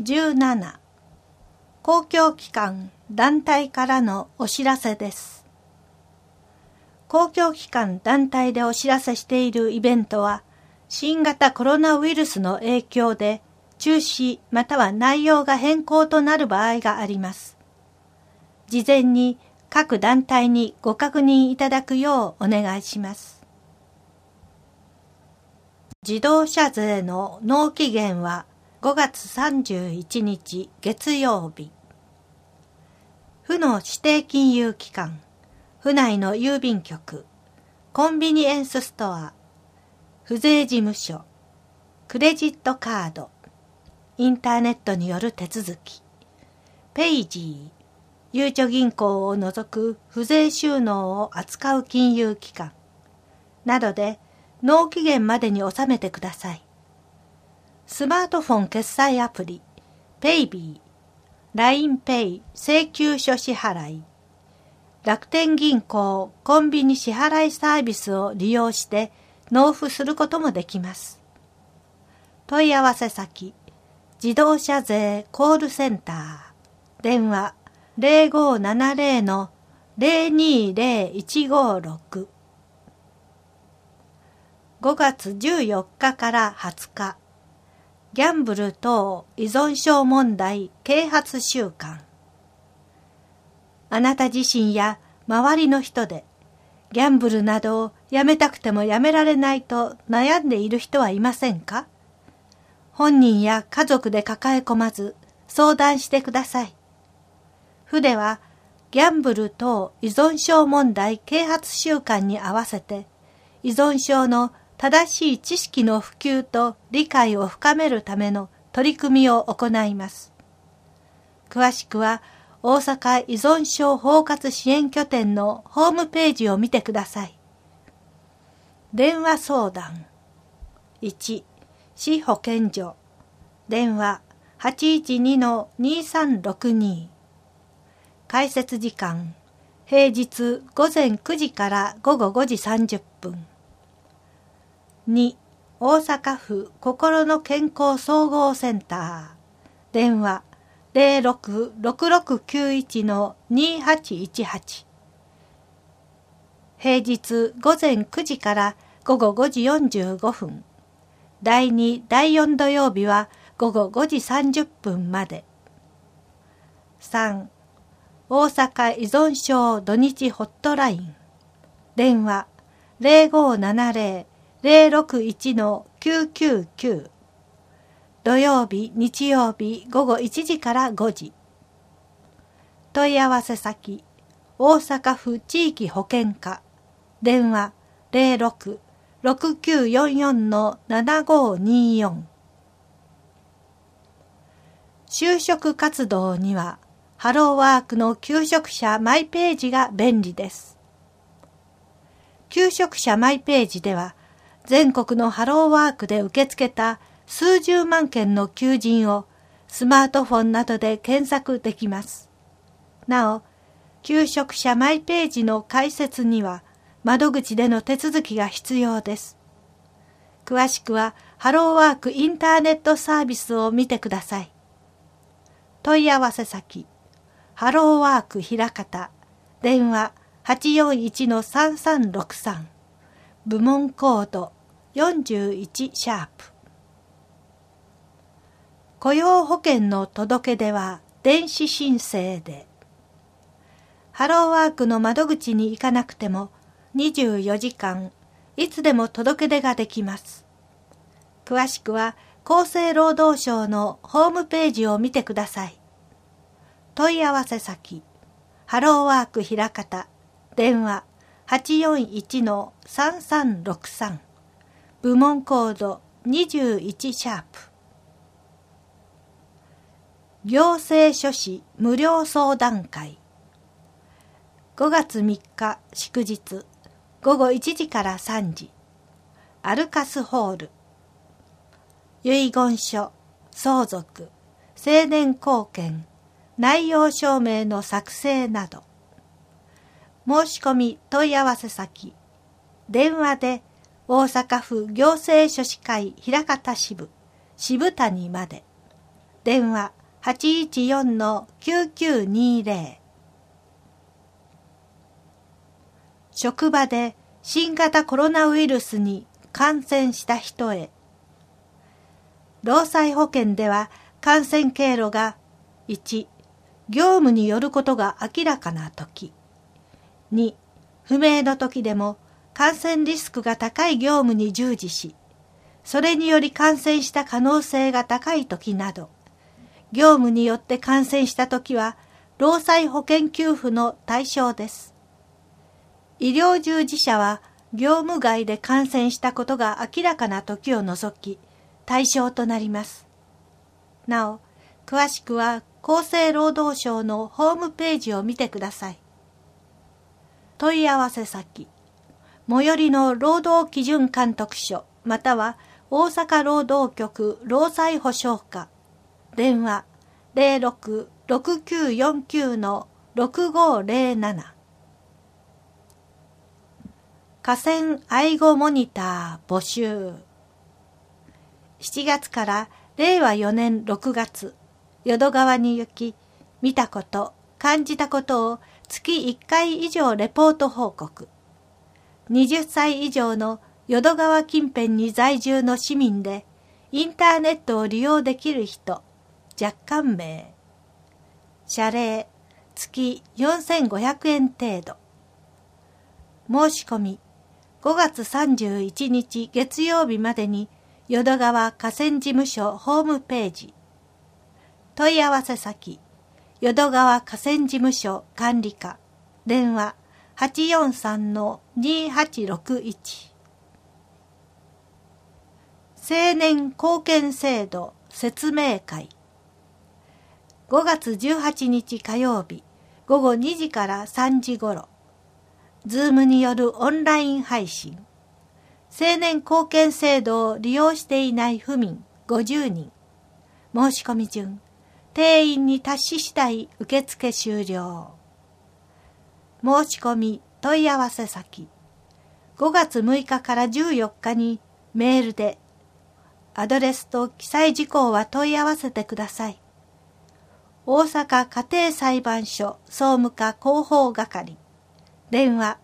17、公共機関・団体からのお知らせです。公共機関・団体でお知らせしているイベントは、新型コロナウイルスの影響で中止または内容が変更となる場合があります。事前に各団体にご確認いただくようお願いします。自動車税の納期限は5月31日月曜日。府の指定金融機関、府内の郵便局、コンビニエンスストア、府税事務所、クレジットカード、インターネットによる手続き、ペイジー、ゆうちょ銀行を除く府税収納を扱う金融機関などで納期限までに納めてください。スマートフォン決済アプリ、ペイビー、LINEPay 請求書支払い、楽天銀行コンビニ支払いサービスを利用して納付することもできます。問い合わせ先、自動車税コールセンター、電話0570-020156。5月14日から20日、ギャンブル等依存症問題啓発週間。あなた自身や周りの人でギャンブルなどをやめたくてもやめられないと悩んでいる人はいませんか？本人や家族で抱え込まず相談してください。府ではギャンブル等依存症問題啓発週間に合わせて依存症の正しい知識の普及と理解を深めるための取り組みを行います。詳しくは大阪依存症包括支援拠点のホームページを見てください。電話相談 1、市保健所電話 812-2362。開設時間平日午前9時から午後5時30分。2、大阪府心の健康総合センター電話 06-6691-2818。平日午前9時から午後5時45分。第2、第4土曜日は午後5時30分まで。3、大阪依存症土日ホットライン電話 0570-061-999。土曜日、日曜日午後1時から5時。問い合わせ先、大阪府地域保健課電話 06-6944-7524。就職活動にはハローワークの求職者マイページが便利です。求職者マイページでは全国のハローワークで受け付けた数十万件の求人をスマートフォンなどで検索できます。なお、求職者マイページの開設には窓口での手続きが必要です。詳しくはハローワークインターネットサービスを見てください。問い合わせ先、ハローワークひらかた電話 841-3363。部門コード41シャープ。雇用保険の届け出は電子申請で。ハローワークの窓口に行かなくても24時間いつでも届け出ができます。詳しくは厚生労働省のホームページを見てください。問い合わせ先、ハローワークひらかた電話 841-3363。部門コード21シャープ。行政書士無料相談会5月3日祝日午後1時から3時。アルカスホール。遺言書、相続、成年後見、内容証明の作成など。申し込み問い合わせ先、電話で大阪府行政書士会枚方支部、渋谷まで。 電話 814-9920。職場で新型コロナウイルスに感染した人へ。労災保険では感染経路が1、業務によることが明らかなとき。2、不明のときでも感染リスクが高い業務に従事し、それにより感染した可能性が高いときなど、業務によって感染したときは、労災保険給付の対象です。医療従事者は、業務外で感染したことが明らかなときを除き、対象となります。なお、詳しくは厚生労働省のホームページを見てください。問い合わせ先、最寄りの労働基準監督署または大阪労働局労災保障課、電話 06-6949-6507。河川愛護モニター募集。7月から令和4年6月、淀川に行き、見たこと、感じたことを月1回以上レポート報告。20歳以上の淀川近辺に在住の市民で、インターネットを利用できる人、若干名。謝礼、月4500円程度。申し込み、5月31日月曜日までに、淀川河川事務所ホームページ。問い合わせ先、淀川河川事務所管理課、電話 843-2861。青年貢献制度説明会。5月18日火曜日、午後2時から3時ごろ。ズームによるオンライン配信。青年貢献制度を利用していない府民50人。申し込み順。定員に達し次第受付終了。申し込み問い合わせ先。5月6日から14日にメールでアドレスと記載事項は問い合わせてください。大阪家庭裁判所総務課広報係。電話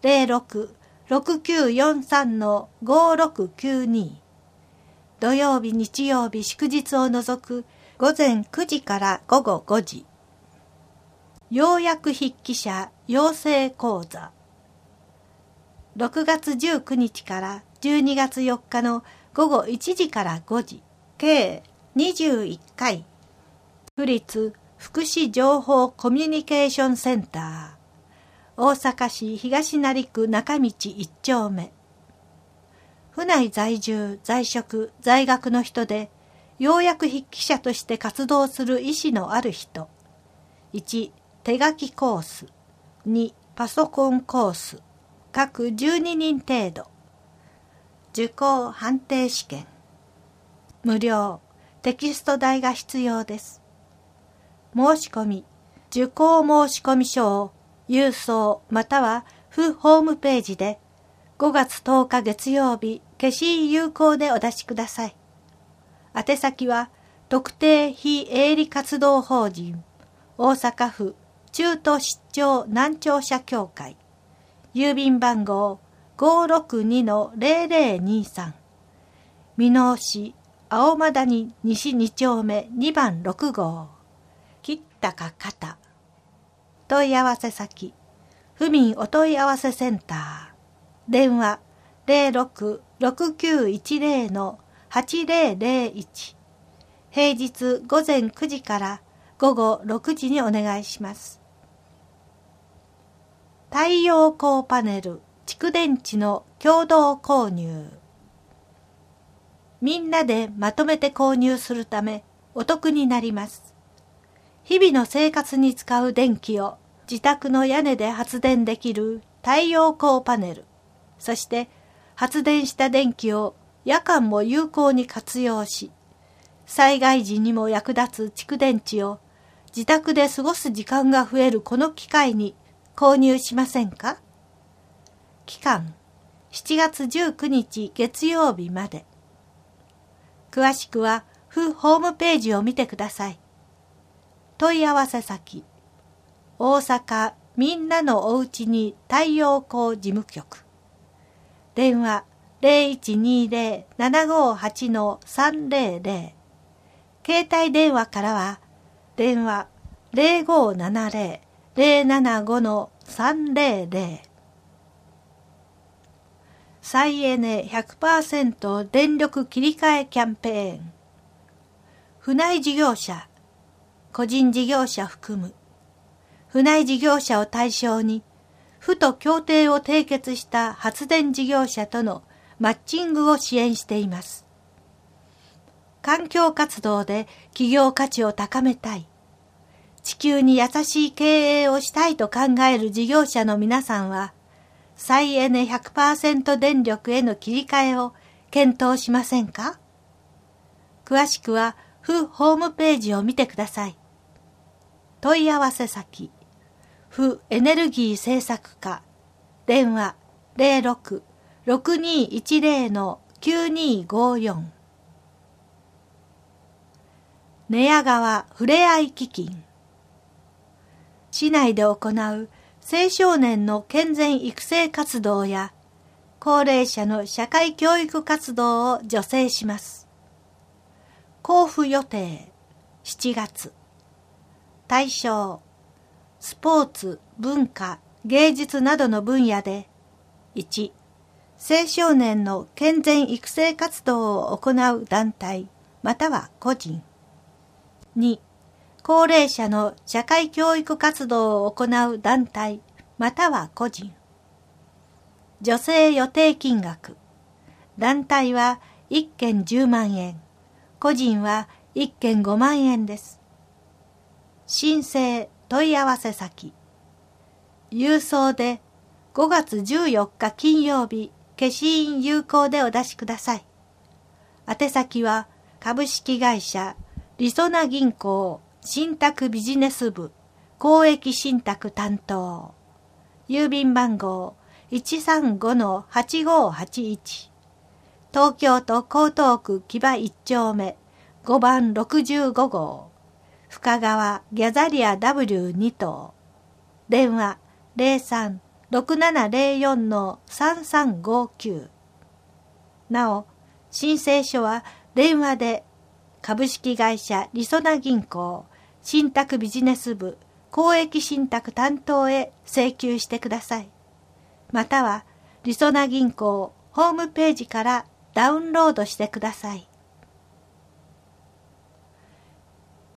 06-6943-5692。土曜日、日曜日、祝日を除く午前9時から午後5時。要約筆記者養成講座。6月19日から12月4日の午後1時から5時。計21回。府立福祉情報コミュニケーションセンター。大阪市東成区中道1丁目。府内在住、在職、在学の人で、要約筆記者として活動する意思のある人。1、手書きコース。2、パソコンコース。各12人程度。受講判定試験。無料。テキスト代が必要です。申し込み。受講申込書を郵送または府ホームページで5月10日月曜日消印有効でお出しください。宛先は特定非営利活動法人大阪府中途出張難聴者協会郵便番号 562-0023 箕面市青間谷西2丁目2番6号切ったか肩。問い合わせ先府民お問い合わせセンター電話 06-6910-8001 平日午前9時から午後6時にお願いします。太陽光パネル蓄電池の共同購入。みんなでまとめて購入するためお得になります。日々の生活に使う電気を自宅の屋根で発電できる太陽光パネル、そして発電した電気を夜間も有効に活用し、災害時にも役立つ蓄電池を自宅で過ごす時間が増えるこの機会に購入しませんか？期間7月19日月曜日まで。詳しくは府ホームページを見てください。問い合わせ先、大阪みんなのおうちに太陽光事務局。電話0120-758-300。携帯電話からは電話0570-075-300。再エネ 100% 電力切り替えキャンペーン。府内事業者、個人事業者含む府内事業者を対象に、府と協定を締結した発電事業者とのマッチングを支援しています。環境活動で企業価値を高めたい、地球に優しい経営をしたいと考える事業者の皆さんは、再エネ 100% 電力への切り替えを検討しませんか？詳しくは府ホームページを見てください。問い合わせ先、府エネルギー政策課、電話06-6210-9254。寝屋川ふれあい基金。市内で行う青少年の健全育成活動や高齢者の社会教育活動を助成します。交付予定7月。対象、スポーツ、文化、芸術などの分野で、1、青少年の健全育成活動を行う団体または個人。2、高齢者の社会教育活動を行う団体または個人。助成予定金額。団体は1件10万円、個人は1件5万円です。申請問い合わせ先。郵送で5月14日金曜日、消印有効でお出しください。宛先は株式会社りそな銀行信託ビジネス部公益信託担当。郵便番号 135-8581。東京都江東区木場1丁目5番65号。深川ギャザリア W2 棟。電話03-6704-3359。なお、申請書は電話で株式会社りそな銀行信託ビジネス部公益信託担当へ請求してください。またはりそな銀行ホームページからダウンロードしてください。